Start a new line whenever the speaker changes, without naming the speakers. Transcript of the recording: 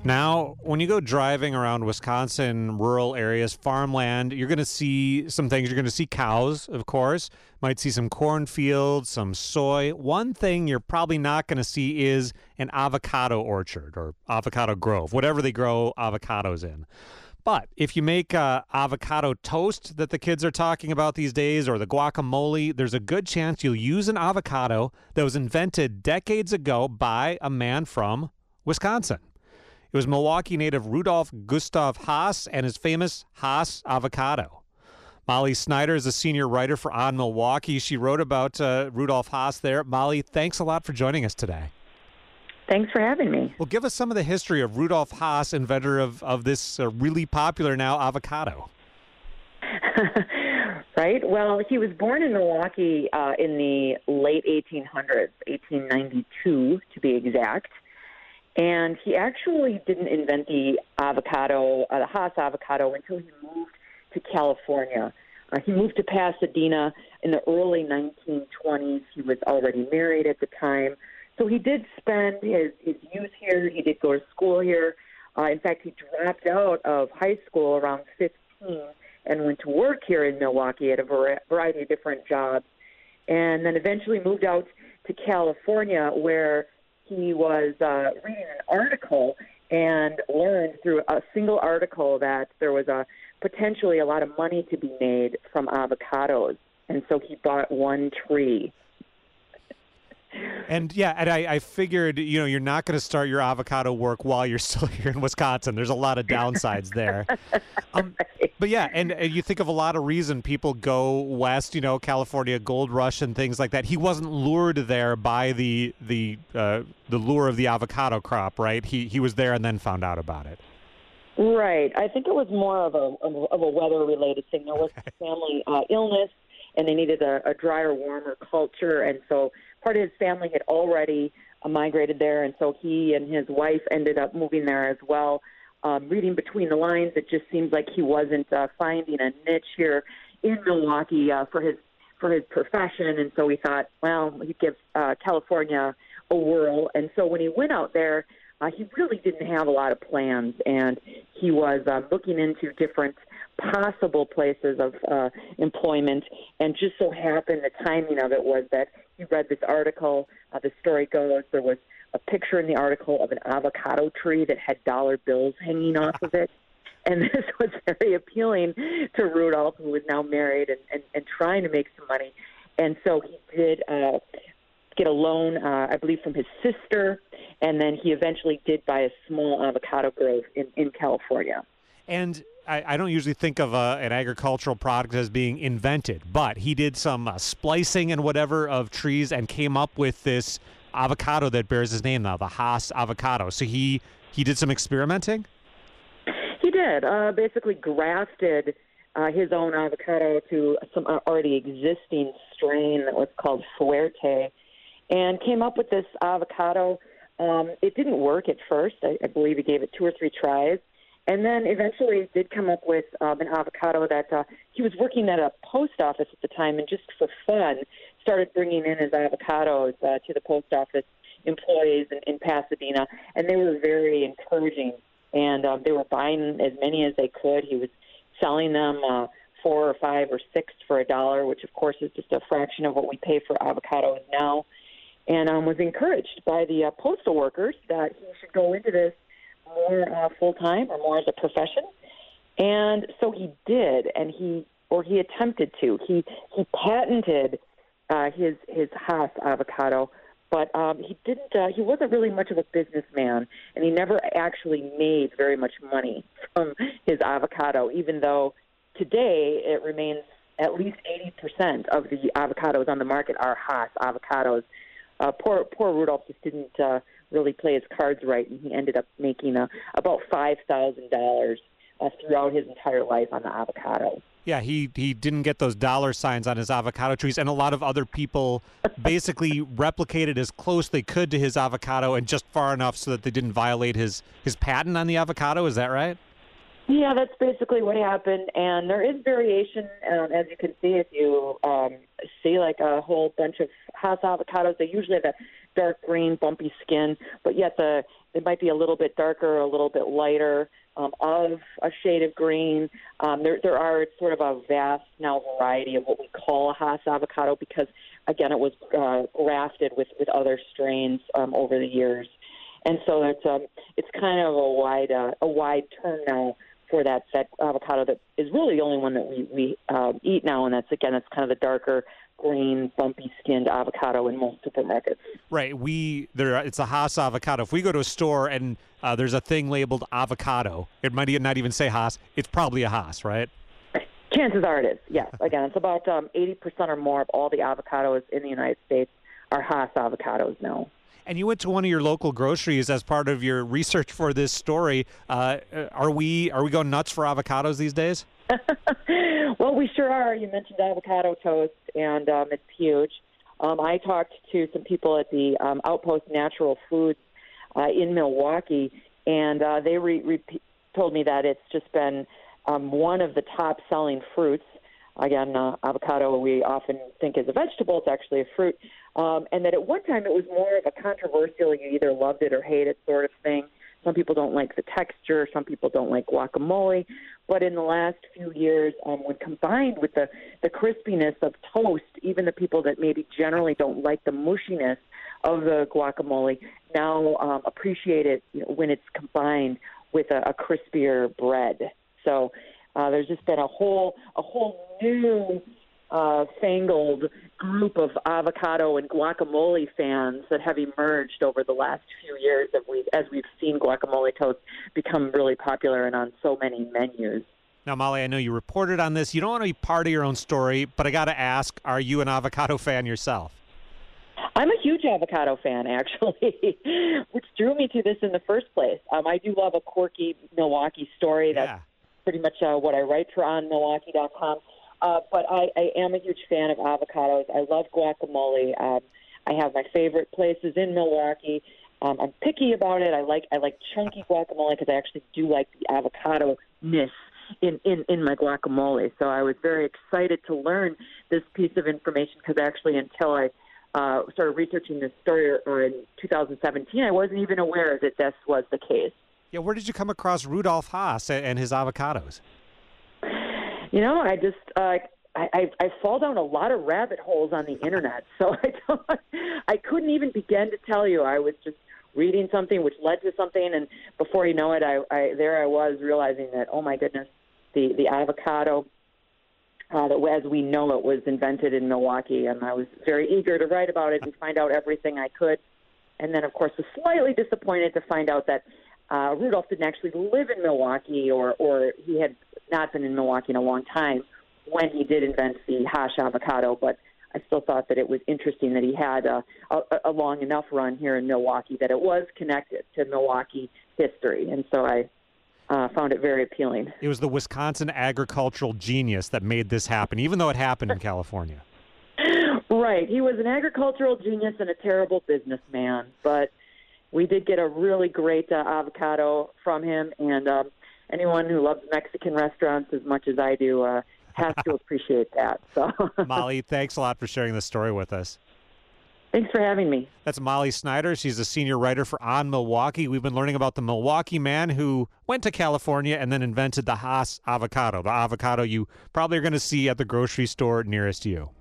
Now, when you go driving around Wisconsin, rural areas, farmland, you're going to see some things. You're going to see cows, of course. Might see some cornfields, some soy. One thing you're probably not going to see is an avocado orchard or avocado grove, whatever they grow avocados in. But if you make avocado toast that the kids are talking about these days, or the guacamole, there's a good chance you'll use an avocado that was invented decades ago by a man from Wisconsin. It was Milwaukee native Rudolf Gustav Haas and his famous Haas avocado. Molly Snyder is a senior writer for On Milwaukee. She wrote about Rudolf Haas there. Molly, thanks a lot for joining us today.
Thanks for having me.
Well, give us some of the history of Rudolf Haas, inventor of this really popular now avocado.
Right? Well, he was born in Milwaukee in the late 1800s, 1892 to be exact. And he actually didn't invent the avocado, the Haas avocado, until he moved to California. He moved to Pasadena in the early 1920s. He was already married at the time. So he did spend his youth here. He did go to school here. In fact, he dropped out of high school around 15 and went to work here in Milwaukee at a variety of different jobs. And then eventually moved out to California, where he was reading an article and learned through a single article that there was potentially a lot of money to be made from avocados. And so he bought one tree.
And I figured, you're not going to start your avocado work while you're still here in Wisconsin. There's a lot of downsides there. But yeah, and you think of a lot of reason people go west, California, gold rush and things like that. He wasn't lured there by the lure of the avocado crop, right? He was there and then found out about it.
Right. I think it was more of a weather-related thing. There was family illness, and they needed a drier, warmer culture, and so part of his family had already migrated there, and so he and his wife ended up moving there as well. Reading between the lines, it just seems like he wasn't finding a niche here in Milwaukee for his profession, and so he thought, well, he'd give California a whirl. And so when he went out there, he really didn't have a lot of plans, and he was looking into different possible places of employment, and just so happened the timing of it was that he read this article. The story goes there was a picture in the article of an avocado tree that had dollar bills hanging off of it. And this was very appealing to Rudolph, who was now married and trying to make some money. And so he did get a loan, I believe, from his sister, and then he eventually did buy a small avocado grove in California.
And I don't usually think of an agricultural product as being invented, but he did some splicing and whatever of trees and came up with this avocado that bears his name now, the Haas avocado. So he did some experimenting?
He did. Basically grafted his own avocado to some already existing strain that was called Fuerte, and came up with this avocado. It didn't work at first. I believe he gave it 2 or 3 tries. And then eventually did come up with an avocado that he was working at a post office at the time, and just for fun started bringing in his avocados to the post office employees in Pasadena, and they were very encouraging, and they were buying as many as they could. He was selling them 4 or 5 or 6 for $1, which of course is just a fraction of what we pay for avocados now, and was encouraged by the postal workers that he should go into this more full-time or more as a profession. And so he did, and he attempted to. He patented his Haas avocado, but he didn't. He wasn't really much of a businessman, and he never actually made very much money from his avocado, even though today it remains at least 80% of the avocados on the market are Haas avocados. Poor Rudolph just didn't really play his cards right, and he ended up making about $5,000 throughout his entire life on the avocado.
Yeah, he didn't get those dollar signs on his avocado trees, and a lot of other people basically replicated as close they could to his avocado and just far enough so that they didn't violate his patent on the avocado. Is that right?
Yeah, that's basically what happened, and there is variation, as you can see if you see like a whole bunch of Haas avocados. They usually have that dark green, bumpy skin, but yet the it might be a little bit darker, a little bit lighter, of a shade of green. There are sort of a vast now variety of what we call a Hass avocado because, again, it was grafted with other strains over the years. And so it's kind of a wide term now for that avocado that is really the only one that we eat now, and that's kind of the darker green, bumpy-skinned avocado in most supermarkets.
Right. It's a Hass avocado. If we go to a store and there's a thing labeled avocado, it might not even say Hass. It's probably a Hass, right?
Chances are it is, yes. Again, it's about 80% or more of all the avocados in the United States are Hass avocados now.
And you went to one of your local groceries as part of your research for this story. Are we going nuts for avocados these days?
Well, we sure are. You mentioned avocado toast, and it's huge. I talked to some people at the Outpost Natural Foods in Milwaukee, and they told me that it's just been one of the top-selling fruits. Again, avocado we often think is a vegetable. It's actually a fruit. And that at one time it was more of a controversial, you either loved it or hate it sort of thing. Some people don't like the texture. Some people don't like guacamole. But in the last few years, when combined with the crispiness of toast, even the people that maybe generally don't like the mushiness of the guacamole now appreciate it when it's combined with a crispier bread. So there's just been a whole new fangled group of avocado and guacamole fans that have emerged over the last few years as we've seen guacamole toast become really popular and on so many menus.
Now, Molly, I know you reported on this. You don't want to be part of your own story, but I got to ask, are you an avocado fan yourself?
I'm a huge avocado fan, actually, which drew me to this in the first place. I do love a quirky Milwaukee story. That's pretty much what I write for on Milwaukee.com. But I am a huge fan of avocados. I love guacamole. I have my favorite places in Milwaukee. I'm picky about it. I like chunky guacamole because I actually do like the avocado-ness in my guacamole. So I was very excited to learn this piece of information because actually until I started researching this story in 2017, I wasn't even aware that this was the case.
Yeah, where did you come across Rudolf Hass and his avocados?
I just I fall down a lot of rabbit holes on the internet, so I couldn't even begin to tell you. I was just reading something which led to something, and before you know it, I was realizing that, oh my goodness, the avocado that as we know it was invented in Milwaukee, and I was very eager to write about it and find out everything I could, and then of course was slightly disappointed to find out that Rudolph didn't actually live in Milwaukee, or he had not been in Milwaukee in a long time when he did invent the Hass avocado, but I still thought that it was interesting that he had a long enough run here in Milwaukee that it was connected to Milwaukee history, and so I found it very appealing.
It was the Wisconsin agricultural genius that made this happen, even though it happened in California.
Right. He was an agricultural genius and a terrible businessman, but we did get a really great avocado from him, and anyone who loves Mexican restaurants as much as I do has to appreciate that. So,
Molly, thanks a lot for sharing this story with us.
Thanks for having me.
That's Molly Snyder. She's a senior writer for On Milwaukee. We've been learning about the Milwaukee man who went to California and then invented the Hass avocado, the avocado you probably are going to see at the grocery store nearest you.